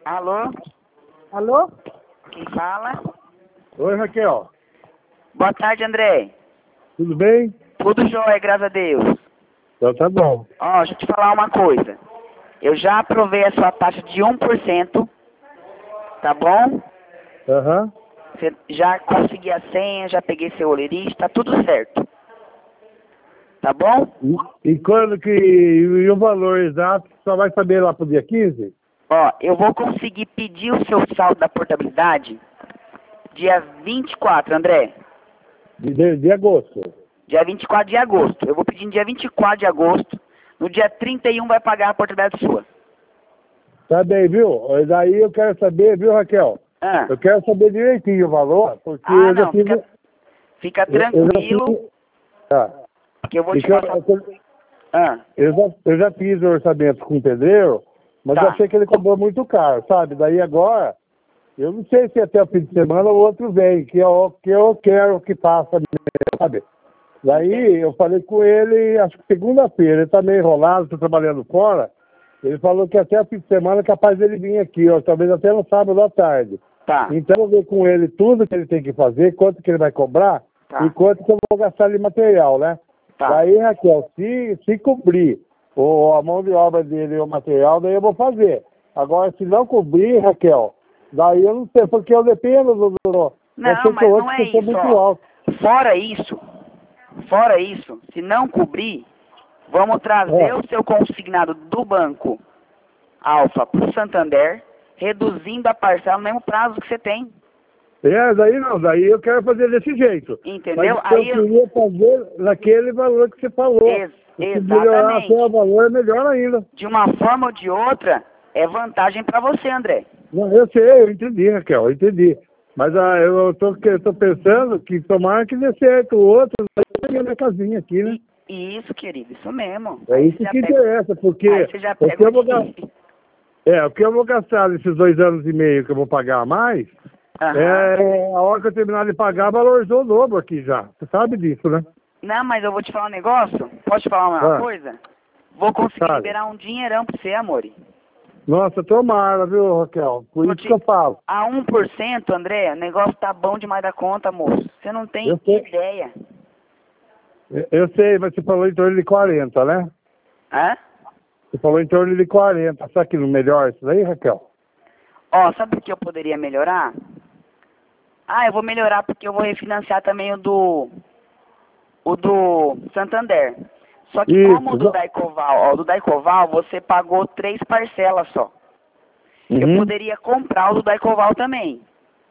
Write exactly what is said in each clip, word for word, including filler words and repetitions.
Alô? Alô? Quem fala? Oi, Raquel. Boa tarde, André. Tudo bem? Tudo jóia, graças a Deus. Então tá bom. Ó, deixa eu te falar uma coisa. Eu já aprovei a sua taxa de um por cento, tá bom? Aham. Você já consegui a senha, já peguei seu olerista, tá tudo certo. Tá bom? E, e quando que... E o valor exato, só vai saber lá pro dia quinze? Ó, eu vou conseguir pedir o seu saldo da portabilidade dia vinte e quatro, André. De, de, de agosto. Dia vinte e quatro de agosto. Eu vou pedir no dia vinte e quatro de agosto. No dia trinta e um vai pagar a portabilidade sua. Tá bem, viu? Daí eu quero saber, viu, Raquel? Ah, Eu quero saber direitinho o valor, porque ah eu já não, fiz... fica, fica eu- eu já tranquilo fiz- Tá. que eu vou te Porque eu, passar... eu, Ah, eu já, eu já fiz o orçamento com o pedreiro, mas eu tá. achei que ele cobrou muito caro, sabe? Daí agora, eu não sei se até o fim de semana o outro vem, que eu, que eu quero que faça mesmo, sabe? Daí eu falei com ele, acho que segunda-feira, ele tá meio enrolado, tô trabalhando fora. Ele falou que até o fim de semana é capaz dele vir aqui, ó, talvez até no sábado à tarde. Tá, Então eu vou ver com ele tudo que ele tem que fazer, quanto que ele vai cobrar tá, e quanto que eu vou gastar de material, né? tá. Daí, Raquel, se, se cobrir ou a mão de obra dele e o material, daí eu vou fazer. Agora, se não cobrir, Raquel, daí eu não sei, porque eu dependo do... do, do eu Não, sei que o mas outro não é custa isso, muito ó. alto. Fora isso, fora isso, se não cobrir, vamos trazer É. o seu consignado do banco Alfa para o Santander, reduzindo a parcela no mesmo prazo que você tem. É, daí não, daí eu quero fazer desse jeito. Entendeu? Mas eu Aí, queria fazer naquele valor que você falou. ex Se melhorar até o exatamente. valor, é melhor ainda. De uma forma ou de outra, é vantagem para você, André. Não, eu sei, eu entendi, Raquel, eu entendi. Mas ah, eu tô, que- eu tô pensando que tomara que dê certo o outro, vai pegar minha casinha aqui, né? E, e isso, querido, isso mesmo. É Aí isso você já que pega, interessa, porque aí você já o que pega o eu vou gastar, dinheiro. é, o que eu vou gastar nesses dois anos e meio que eu vou pagar a mais, Aham. é, a hora que eu terminar de pagar, valorizou o dobro aqui já. Você sabe disso, né? Não, mas eu vou te falar um negócio. Posso te falar uma Ah, coisa? Vou conseguir sabe? liberar um dinheirão pra você, amor. Nossa, tomara, viu, Raquel? Por Vou isso que te... eu falo. A um por cento, André, o negócio tá bom demais da conta, moço. Você não tem Eu sei, ideia. eu eu sei, mas você falou em torno de quarenta, né? Hã? Você falou em torno de quarenta. Será que não melhora isso daí, Raquel? Ó, sabe o que eu poderia melhorar? Ah, eu vou melhorar porque eu vou refinanciar também o do... O do Santander. Só que como o Isso. do não- Daicoval, ó, o do Daicoval você pagou três parcelas só. Eu Uhum. poderia comprar o do Daicoval também.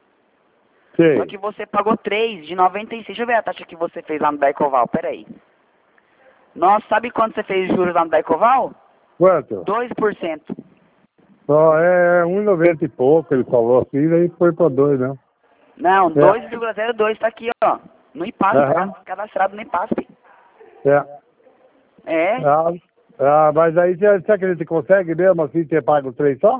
Só Sei. que você pagou três de noventa e seis. Deixa eu ver a taxa que você fez lá no Daicoval, peraí. Nossa, sabe quanto você fez de juros lá no Daicoval? Quanto? dois por cento. Ó, é um e noventa e pouco, ele falou assim, daí foi pra dois, né? Não, dois É. vírgula zero dois tá aqui, ó. No IPASP, Aham. tá cadastrado no IPASP. É. É. Ah, ah, mas aí você, você acredita que consegue mesmo assim ter pago três só?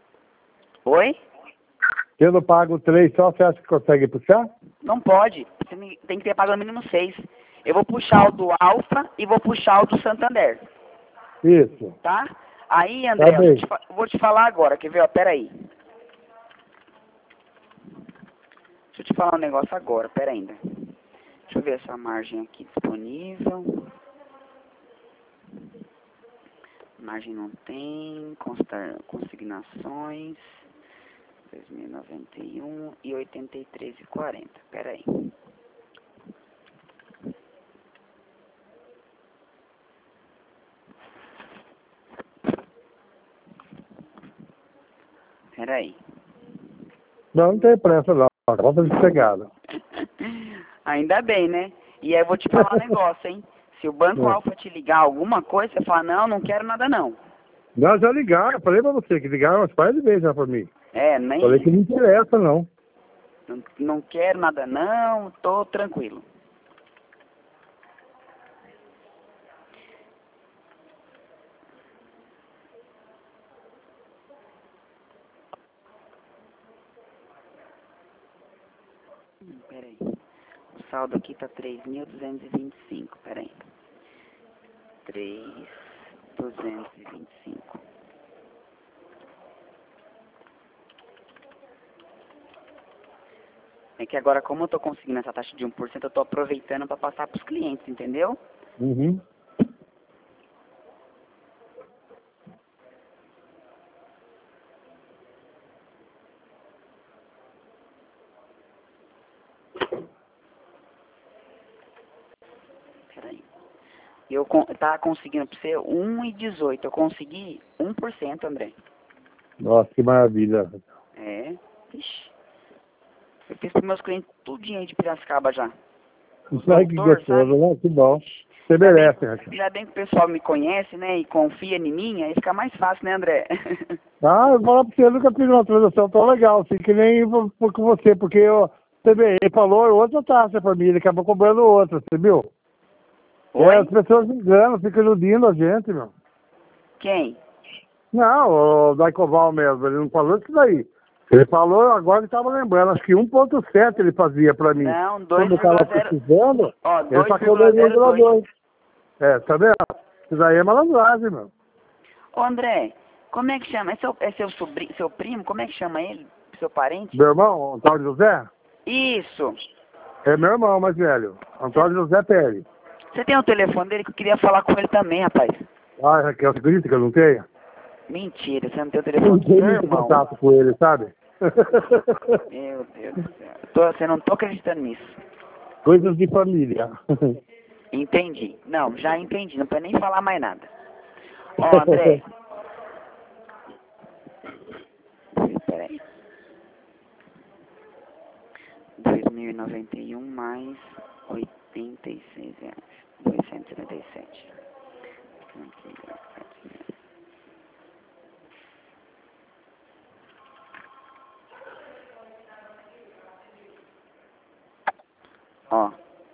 Oi? Se eu não pago três só, você acha que consegue puxar? Não pode. Você me- tem que ter pago no mínimo seis. Eu vou puxar o do Alfa e vou puxar o do Santander. Isso. Tá? Aí, Tá André, eu vou bem. te, fa- vou te falar agora, quer ver? Ó, peraí. Deixa eu te falar um negócio agora, pera ainda. Deixa eu ver essa margem aqui disponível. Margem não tem, constar, consignações, dois mil e noventa e um e oitenta e três e quarenta. Pera aí. Pera aí. Não, não tem pressa não. Vamos de chegada. Ainda bem, né? E aí eu vou te falar um negócio, hein? Se o Banco Alfa te ligar alguma coisa, você fala, não, não quero nada não. Não, já ligaram, falei pra você que ligaram umas quase vezes já pra mim. É, Falei que nem... não interessa não. Não, não quero nada não, tô tranquilo. Hum, peraí. O saldo aqui tá três mil duzentos e vinte e cinco, peraí. três mil duzentos e vinte e cinco. É que agora, como eu tô conseguindo essa taxa de um por cento, eu tô aproveitando para passar pros clientes, entendeu? Uhum. Peraí. Eu con tava conseguindo pra você um e dezoito. Eu consegui um por cento, André. Nossa, que maravilha. É. Ixi. Eu fiz pros meus clientes tudinho aí de Piracicaba já. Ai, que Doutor, gostoso, sabe? né? Que bom. Você Ainda merece, bem, Raquel. ainda bem que o pessoal me conhece, né? E confia em mim, aí fica mais fácil, né, André? Ah, eu vou falar pra você, eu nunca fiz uma transação tão legal, assim, que nem vo- vo- com você, porque eu, você vê, ele falou outra taxa pra mim, ele acabou cobrando outra, você viu? É, Oi? as pessoas enganam, ficam iludindo a gente, meu. Quem? Não, o Daicoval mesmo, ele não falou isso daí. Ele falou, agora que estava lembrando, acho que um ponto sete ele fazia pra mim. Não, Quando eu estava dois vírgula zero. precisando, Ó, ele sacou dois vírgula zero dois. dois vírgula dois. É, tá vendo? Isso daí é malandragem, meu. Ô, André, como é que chama? É seu, é seu sobrinho, seu primo? Como é que chama ele? Seu parente? Meu irmão, Antônio José, Isso. é meu irmão mais velho, Antônio José Pérez. Você tem o telefone dele que eu queria falar com ele também, rapaz. Ai, Raquel, você acredita que eu não tenho? Mentira, você não tem o Eu telefone não do tenho seu muito irmão. contato com ele, sabe? Meu Deus do céu. Tô, você não tô acreditando nisso. Coisas de família. Entendi. Não, já entendi. Não precisa nem falar mais nada. Ó, André. Peraí. dois mil e noventa e um mais oitenta e seis reais. duzentos e setenta e sete. Ó.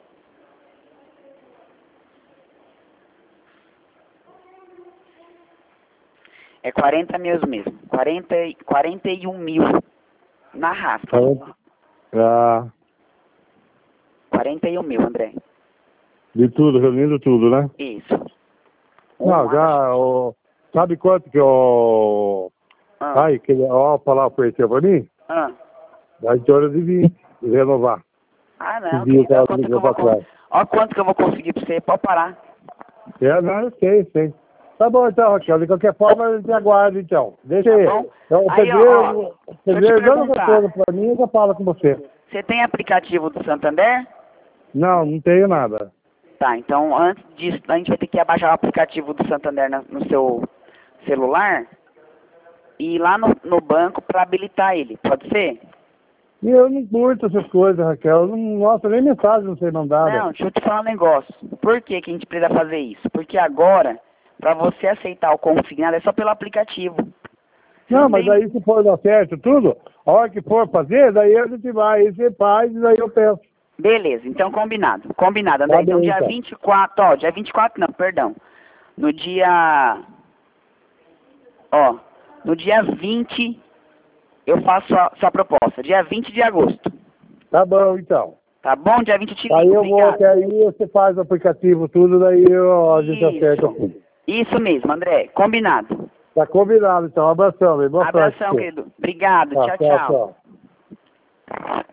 É quarenta mil mesmo. quarenta, e- quarenta e um mil. Na raspa. Ah, quarenta e um mil, André. de tudo, reunindo tudo, né? Isso. Um Não, acho- já, o, sabe quanto que o... Ah, Ai, que ó, falar pra ele pra mim? ah. Dá em torno de vinte, renovar. Ah, Esse não, dia querido. que ela Olha quanto que ligou eu vou, pra con- trás. olha quanto que eu vou conseguir pra você. Pode parar. É, não, eu sei, sei. Tá bom então, Raquel, de qualquer forma a gente aguarda então. Deixa Tá aí. bom? Então, o Aí, ó, pedreiro, ó, o deixa eu te pedreiro dando o perguntar. retorno pra mim, eu já falo com você. Você tem aplicativo do Santander? Não, não tenho nada. Tá, então antes disso, a gente vai ter que abaixar o aplicativo do Santander na- no seu celular e ir lá no, no banco para habilitar ele. Pode ser? E eu não curto essas coisas, Raquel. Eu não, nossa, nem mensagem não sei mandar, Não, velho. deixa eu te falar um negócio. Por que que a gente precisa fazer isso? Porque agora, para você aceitar o consignado, é só pelo aplicativo. Você Não, mas tem- aí se for dar certo tudo, a hora que for fazer, daí a gente vai, aí você faz e daí eu peço. Beleza, então combinado. Combinado, André. Tá Então bem, dia então. vinte e quatro, ó, dia vinte e quatro não, perdão. No dia... Ó, no dia vinte eu faço a sua proposta. Dia vinte de agosto. Tá bom, então. Tá bom? Dia vinte eu te Aí ligo. eu vou Obrigado. até aí, você faz o aplicativo, tudo, daí eu, a gente acerta Isso. tudo. Isso mesmo, André. Combinado. Tá combinado, então. Um abração, meu. Boa sorte. Abração, querido. Obrigado. Tá, Tchau, tchau. tchau.